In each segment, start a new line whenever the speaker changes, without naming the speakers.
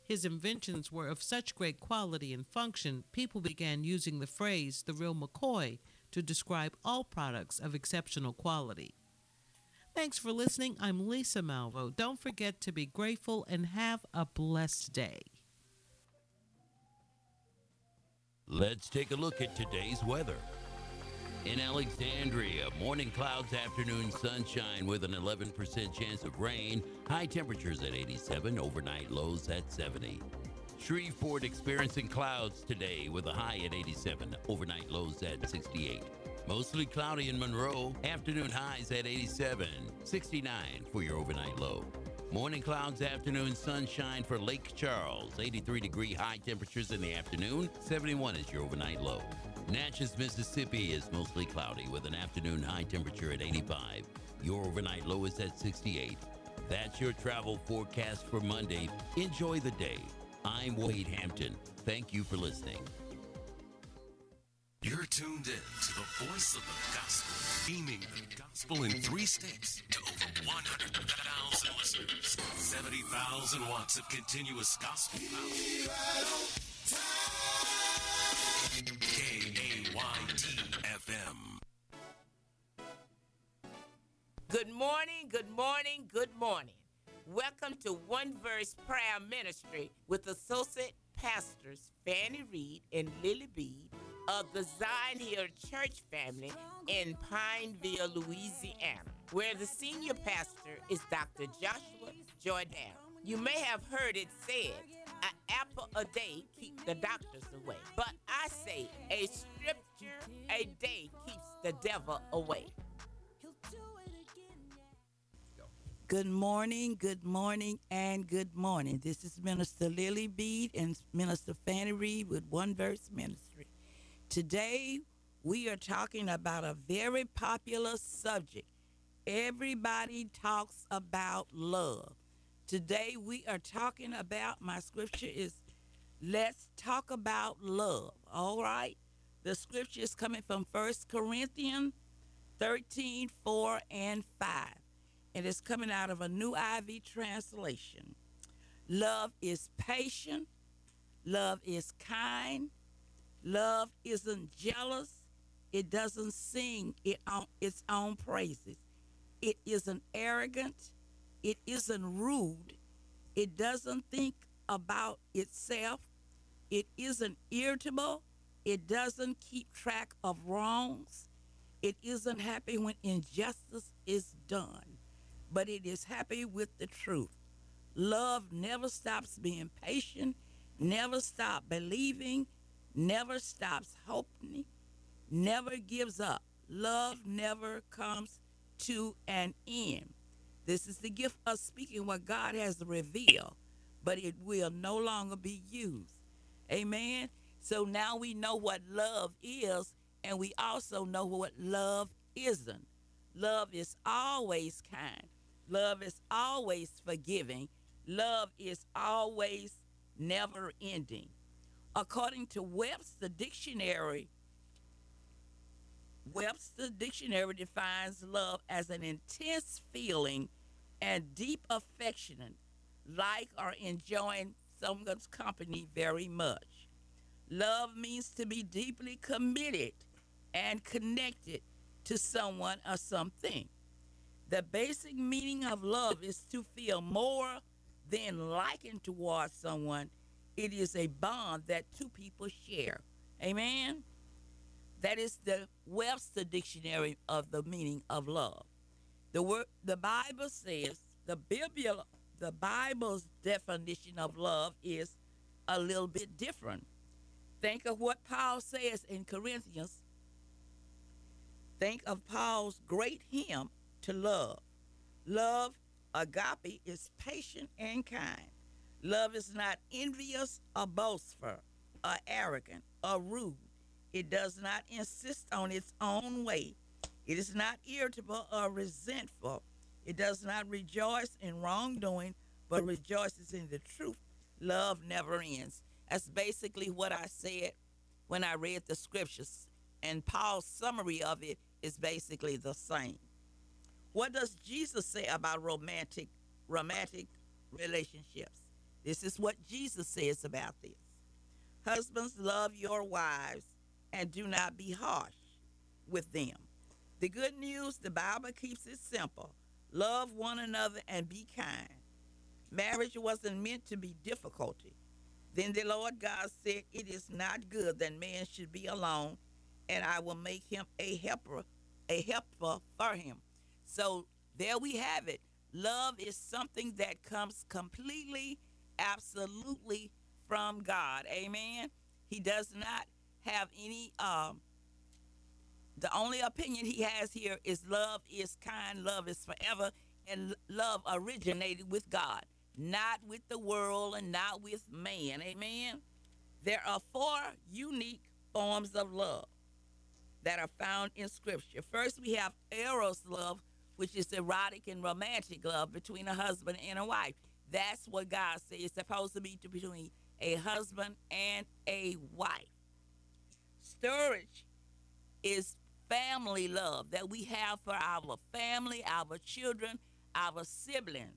His inventions were of such great quality and function, people began using the phrase the real McCoy to describe all products of exceptional quality. Thanks for listening. I'm Lisa Malvo. Don't forget to be grateful and have a blessed day.
Let's take a look at today's weather. In Alexandria, morning clouds, afternoon sunshine with an 11% chance of rain. High temperatures at 87, overnight lows at 70. Shreveport experiencing clouds today with a high at 87, overnight lows at 68. Mostly cloudy in Monroe, afternoon highs at 87, 69 for your overnight low. Morning clouds, afternoon sunshine for Lake Charles, 83-degree high temperatures in the afternoon, 71 is your overnight low. Natchez, Mississippi is mostly cloudy with an afternoon high temperature at 85. Your overnight low is at 68. That's your travel forecast for Monday. Enjoy the day. I'm Wade Hampton. Thank you for listening.
You're tuned in to the voice of the gospel, beaming the gospel in 3 states to over 100,000 listeners. 70,000 watts of continuous gospel power. KAYT FM.
Good morning, good morning, good morning. Welcome to One Verse Prayer Ministry with Associate Pastors Fannie Reed and Lily Beed of the Zion Hill Church family in Pineville, Louisiana, where the senior pastor is Dr. Joshua Jordan. You may have heard it said, an apple a day keeps the doctors away. But I say, a scripture a day keeps the devil away.
Good morning, and good morning. This is Minister Lily Beed and Minister Fannie Reed with One Verse Ministry. Today, we are talking about a very popular subject. Everybody talks about love. Today, we are talking about, my scripture is, let's talk about love, all right? The scripture is coming from 1 Corinthians 13, 4, and 5. And it's coming out of a New IV translation. Love is patient. Love is kind. Love isn't jealous. It doesn't sing its own praises. It isn't arrogant. It isn't rude. It doesn't think about itself. It isn't irritable. It doesn't keep track of wrongs. It isn't happy when injustice is done, but it is happy with the truth. Love never stops being patient, never stops believing, never stops hoping, never gives up. Love never comes to an end. This is the gift of speaking what God has revealed, but it will no longer be used. Amen. So now we know what love is, and we also know what love isn't. Love is always kind. Love is always forgiving. Love is always never ending. According to Webster Dictionary defines love as an intense feeling and deep affection, like or enjoying someone's company very much. Love means to be deeply committed and connected to someone or something. The basic meaning of love is to feel more than liking towards someone. It is a bond that two people share. Amen? That is the Webster Dictionary of the meaning of love. The Bible says, the Bible's definition of love is a little bit different. Think of what Paul says in Corinthians. Think of Paul's great hymn to love. Love, agape, is patient and kind. Love is not envious or boastful or arrogant or rude. It does not insist on its own way. It is not irritable or resentful. It does not rejoice in wrongdoing, but rejoices in the truth. Love never ends. That's basically what I said when I read the scriptures. And Paul's summary of it is basically the same. What does Jesus say about romantic relationships? This is what Jesus says about this. Husbands, love your wives and do not be harsh with them. The good news, the Bible keeps it simple. Love one another and be kind. Marriage wasn't meant to be difficulty. Then the Lord God said, it is not good that man should be alone, and I will make him a helper for him. So there we have it. Love is something that comes completely, absolutely from God. Amen. He does not have any the only opinion he has here is love is kind, love is forever, and love originated with God, not with the world and not with man. Amen. There are four unique forms of love that are found in Scripture. First, we have eros love, which is erotic and romantic love between a husband and a wife. That's what God says it's supposed to be between a husband and a wife. Storge is family love that we have for our family, our children, our siblings.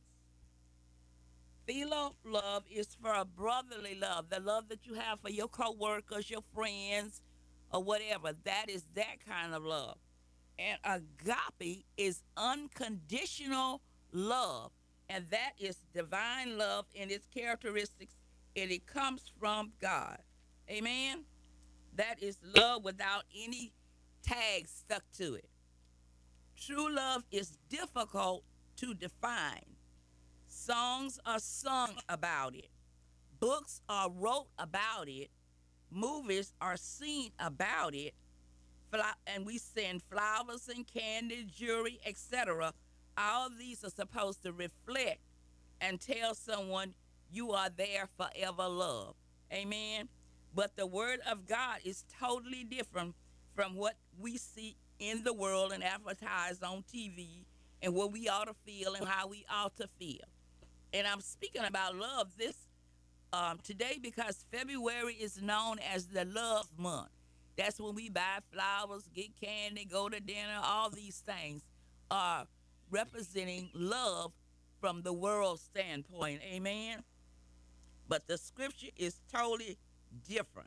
Philo love is for a brotherly love, the love that you have for your co-workers, your friends, or whatever. That is that kind of love. And agape is unconditional love, and that is divine love in its characteristics, and it comes from God. Amen? That is love without any tags stuck to it. True love is difficult to define. Songs are sung about it. Books are wrote about it. Movies are seen about it. And we send flowers and candy, jewelry, etc. All of these are supposed to reflect and tell someone you are there forever love. Amen. But the word of God is totally different from what we see in the world and advertised on TV and what we ought to feel and how we ought to feel. And I'm speaking about love this today because February is known as the love month. That's when we buy flowers, get candy, go to dinner. All these things are representing love from the world standpoint. Amen. But the scripture is totally different.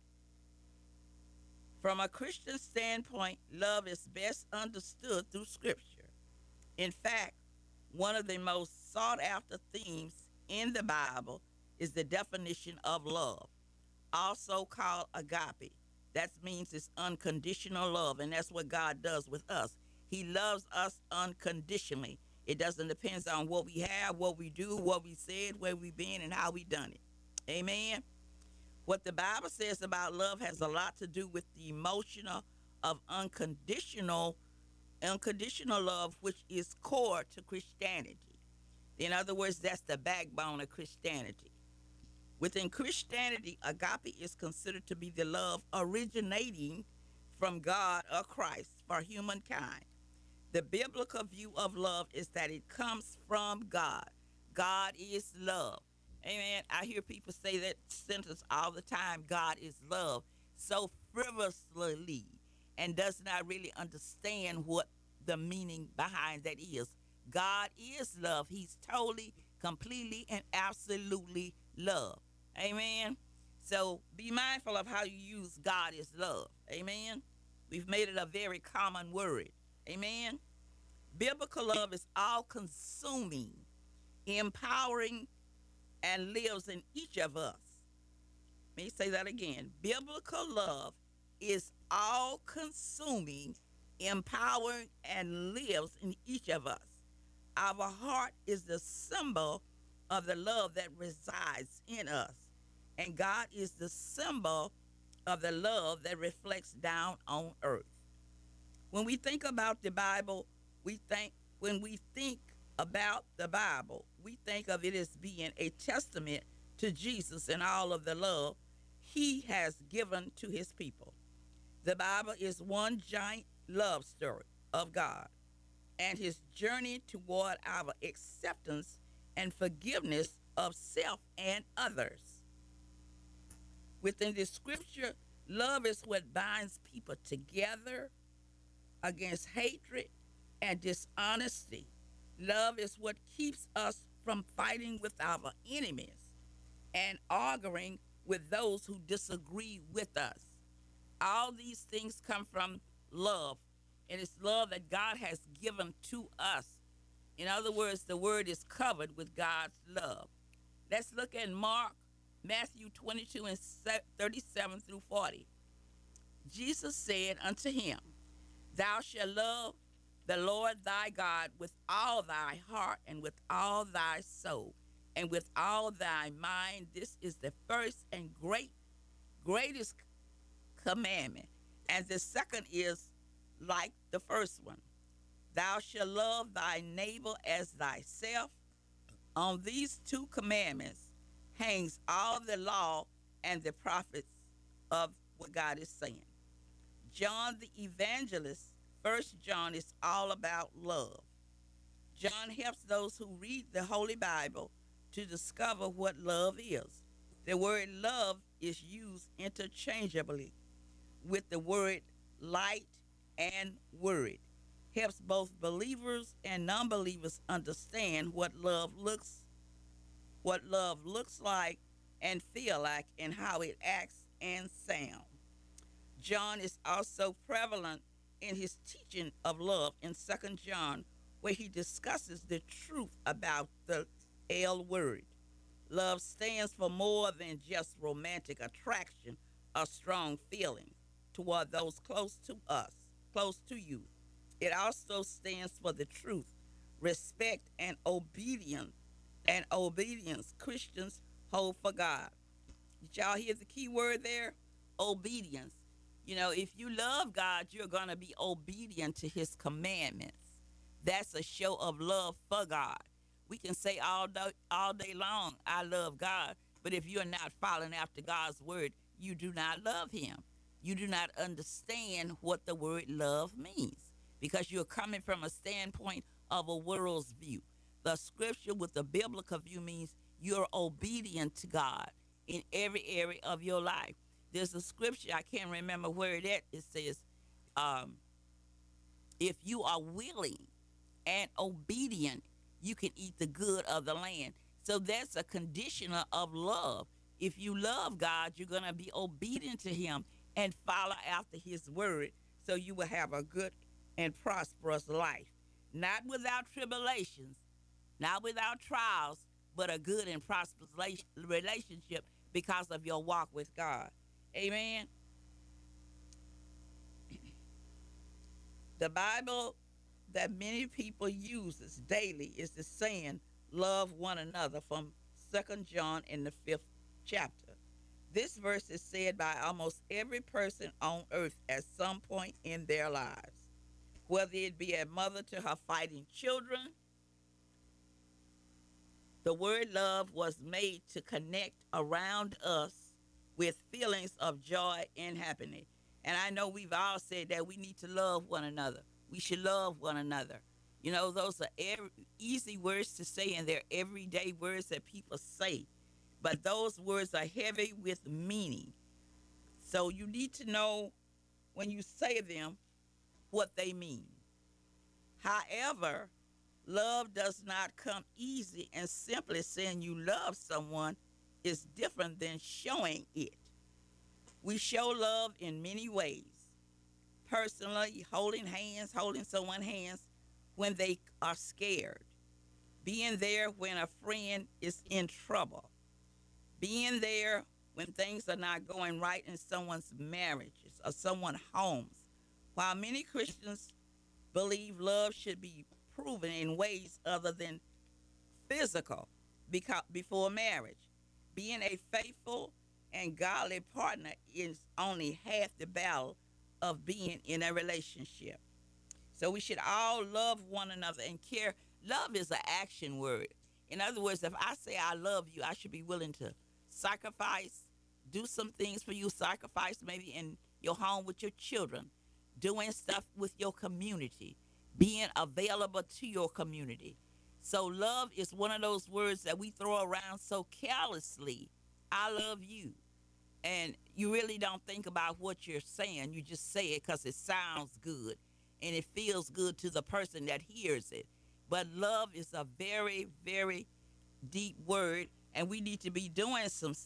From a Christian standpoint, love is best understood through scripture. In fact, one of the most sought after themes in the Bible is the definition of love, also called agape. That means it's unconditional love, and that's what God does with us. He loves us unconditionally. It doesn't depend on what we have, what we do, what we said, where we've been, and how we done it. Amen. What the Bible says about love has a lot to do with the emotional of unconditional love, which is core to Christianity. In other words, that's the backbone of Christianity. Within Christianity, agape is considered to be the love originating from God or Christ for humankind. The biblical view of love is that it comes from God. God is love. Amen. I hear people say that sentence all the time, God is love, so frivolously, and does not really understand what the meaning behind that is. God is love. He's totally, completely, and absolutely love. Amen. So be mindful of how you use God is love. Amen. We've made it a very common word. Amen. Biblical love is all consuming, empowering, and lives in each of us. Let me say that again. Biblical love is all consuming, empowering, and lives in each of us. Our heart is the symbol of the love that resides in us. And God is the symbol of the love that reflects down on earth. When we think about the Bible, when we think about the Bible, we think of it as being a testament to Jesus and all of the love he has given to his people. The Bible is one giant love story of God and his journey toward our acceptance and forgiveness of self and others. Within the scripture, love is what binds people together against hatred and dishonesty. Love is what keeps us from fighting with our enemies. and arguing with those who disagree with us. All these things come from love, and it's love that God has given to us. In other words, the word is covered with God's love. Let's look at Matthew 22 and 37 through 40. Jesus said unto him, Thou shalt love the Lord thy God with all thy heart and with all thy soul and with all thy mind. This is the first and greatest commandment. And the second is like the first one. Thou shalt love thy neighbor as thyself. On these two commandments hangs all the law and the prophets of what God is saying. John the evangelist, First John, is all about love. John helps those who read the Holy Bible to discover what love is. The word love is used interchangeably with the word light and word. Helps both believers and non-believers understand what love looks like and feel like, and how it acts and sounds. John is also prevalent in his teaching of love in 2 John, where he discusses the truth about the L word. Love stands for more than just romantic attraction or strong feeling toward those close to us, close to you. It also stands for the truth, respect, and obedience Christians hold for God. Did y'all hear the key word there? Obedience. You know, if you love God, you're going to be obedient to his commandments. That's a show of love for God. We can say all day long, I love God, but if you're not following after God's word, you do not love him. You do not understand what the word love means, because you're coming from a standpoint of a world's view. The scripture with the biblical view means you're obedient to God in every area of your life. There's a scripture, I can't remember where it is. It says, if you are willing and obedient, you can eat the good of the land. So that's a conditioner of love. If you love God, you're going to be obedient to him and follow after his word, so you will have a good and prosperous life. Not without tribulations, not without trials, but a good and prosperous relationship because of your walk with God. Amen. The Bible that many people uses daily is the saying, love one another, from 2 John in the 5th chapter. This verse is said by almost every person on earth at some point in their lives, whether it be a mother to her fighting children. The word love was made to connect around us with feelings of joy and happiness. And I know we've all said that we need to love one another. We should love one another. You know, those are easy words to say, and they're everyday words that people say. But those words are heavy with meaning. So you need to know when you say them what they mean. However, love does not come easy, and simply saying you love someone is different than showing it. We show love in many ways. Personally, holding someone's hands when they are scared. Being there when a friend is in trouble. Being there when things are not going right in someone's marriages or someone's homes. While many Christians believe love should be proven in ways other than physical before marriage, being a faithful and godly partner is only half the battle of being in a relationship. So we should all love one another and care. Love is an action word. In other words, if I say I love you, I should be willing to sacrifice, do some things for you, sacrifice maybe in your home with your children, doing stuff with your community, being available to your community. So love is one of those words that we throw around so carelessly. I love you. And you really don't think about what you're saying. You just say it because it sounds good and it feels good to the person that hears it. But love is a very, very deep word, and we need to be doing some